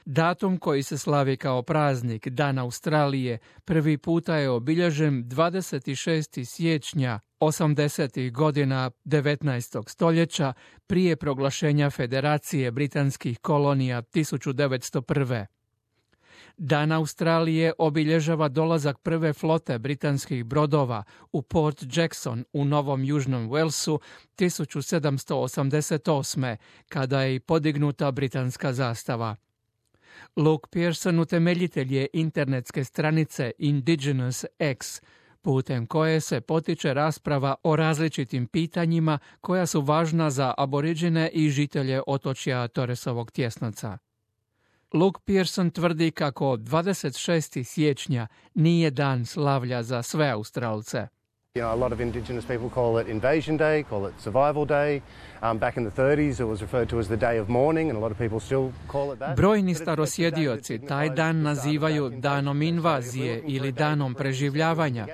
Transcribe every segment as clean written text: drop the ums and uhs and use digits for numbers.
Datum koji se slavi kao praznik, Dan Australije, prvi puta je obilježen 26. siječnja 80. godina 19. stoljeća prije proglašenja Federacije britanskih kolonija 1901. Dan Australije obilježava dolazak prve flote britanskih brodova u Port Jackson u Novom Južnom Walesu 1788. kada je i podignuta britanska zastava. Luke Pearson utemeljitelj je internetske stranice Indigenous X, putem koje se potiče rasprava o različitim pitanjima koja su važna za aboriđine i žitelje otočja Torresovog tjesnaca. Luke Pearson tvrdi kako 26. siječnja nije dan slavlja za sve Australce. A lot of Indigenous people call it Invasion Day, call it Survival Day. Back in the 30s it was referred to as the Day of Mourning and a lot of people still call it that. Brojni starosjedioci taj dan nazivaju danom invazije ili danom preživljavanja.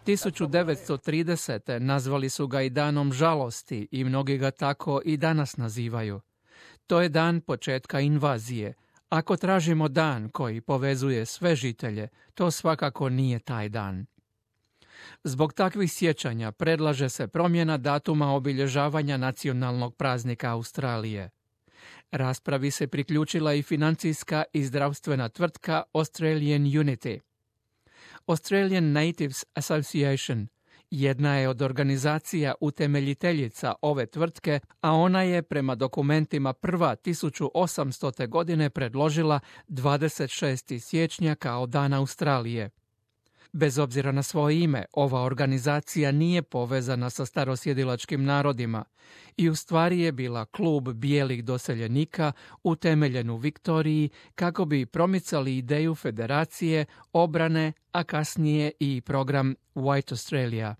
1930. nazvali su ga i danom žalosti i mnogi ga tako i danas nazivaju. To je dan početka invazije. Ako tražimo dan koji povezuje sve žitelje, to svakako nije taj dan. Zbog takvih sjećanja predlaže se promjena datuma obilježavanja nacionalnog praznika Australije. Raspravi se priključila i financijska i zdravstvena tvrtka Australian Unity. Australian Natives Association jedna je od organizacija utemeljiteljica ove tvrtke, a ona je prema dokumentima prva 1800. godine predložila 26. siječnja kao Dan Australije. Bez obzira na svoje ime, ova organizacija nije povezana sa starosjedilačkim narodima i u stvari je bila klub bijelih doseljenika utemeljen u Viktoriji kako bi promicali ideju federacije, obrane, a kasnije i program White Australia.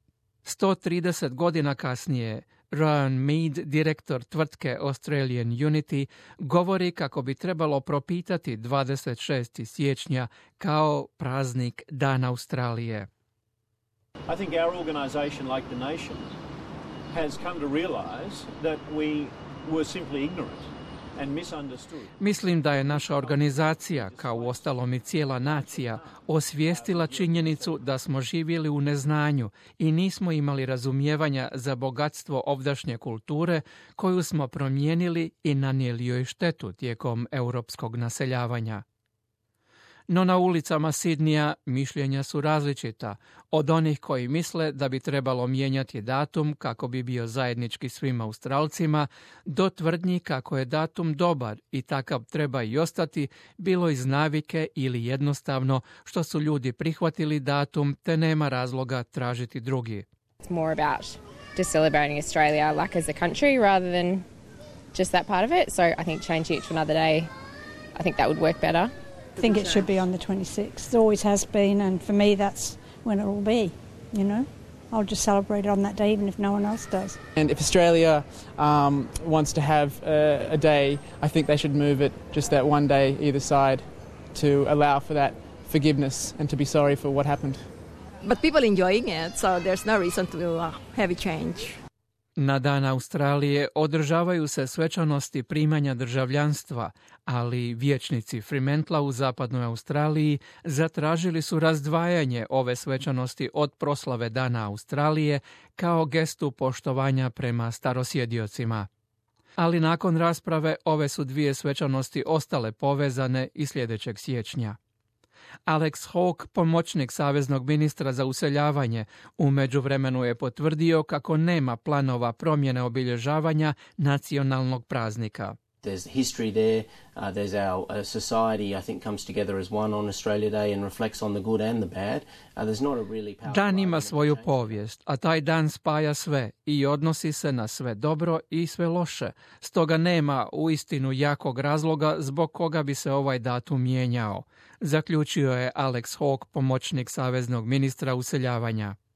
130 godina kasnije, Ryan Mead, direktor tvrtke Australian Unity, govori kako bi trebalo propitati 26. siječnja kao praznik Dan Australije. I think our organization, like the nation, has come to realize that we were simply ignorant and misunderstood. Mislim da je naša organizacija, kao uostalom i cijela nacija, osvijestila činjenicu da smo živjeli u neznanju i nismo imali razumijevanja za bogatstvo ovdašnje kulture koju smo promijenili i nanijeli joj štetu tijekom europskog naseljavanja. No na ulicama Sidnija mišljenja su različita, od onih koji misle da bi trebalo mijenjati datum kako bi bio zajednički svim Australcima, do tvrdnji kako je datum dobar i takav treba i ostati, bilo iz navike ili jednostavno što su ljudi prihvatili datum te nema razloga tražiti drugi. It's more about just celebrating Australia like as a country rather than just that part of it. So I think changing it to another day, I think that would work better. I think it should be on the 26th. It always has been, and for me that's when it will be, you know. I'll just celebrate it on that day even if no one else does. And if Australia wants to have a day, I think they should move it just that one day either side to allow for that forgiveness and to be sorry for what happened. But people enjoying it, so there's no reason to have a change. Na Dan Australije održavaju se svečanosti primanja državljanstva, ali vijećnici Fremantla u zapadnoj Australiji zatražili su razdvajanje ove svečanosti od proslave Dana Australije kao gestu poštovanja prema starosjediocima. Ali nakon rasprave ove su dvije svečanosti ostale povezane i sljedećeg siječnja. Alex Hawke, pomoćnik saveznog ministra za useljavanje, u međuvremenu je potvrdio kako nema planova promjene obilježavanja nacionalnog praznika. There's history there. There's our society, I think, comes together as one on Australia Day and reflects on the good and the bad. There's not a really powerful... Dan ima svoju povijest, a taj dan spaja sve i odnosi se na sve dobro i sve loše. Stoga nema uistinu jakog razloga zbog koga bi se ovaj datum mijenjao, zaključio je Alex Hawke, pomoćnik saveznog ministra useljavanja.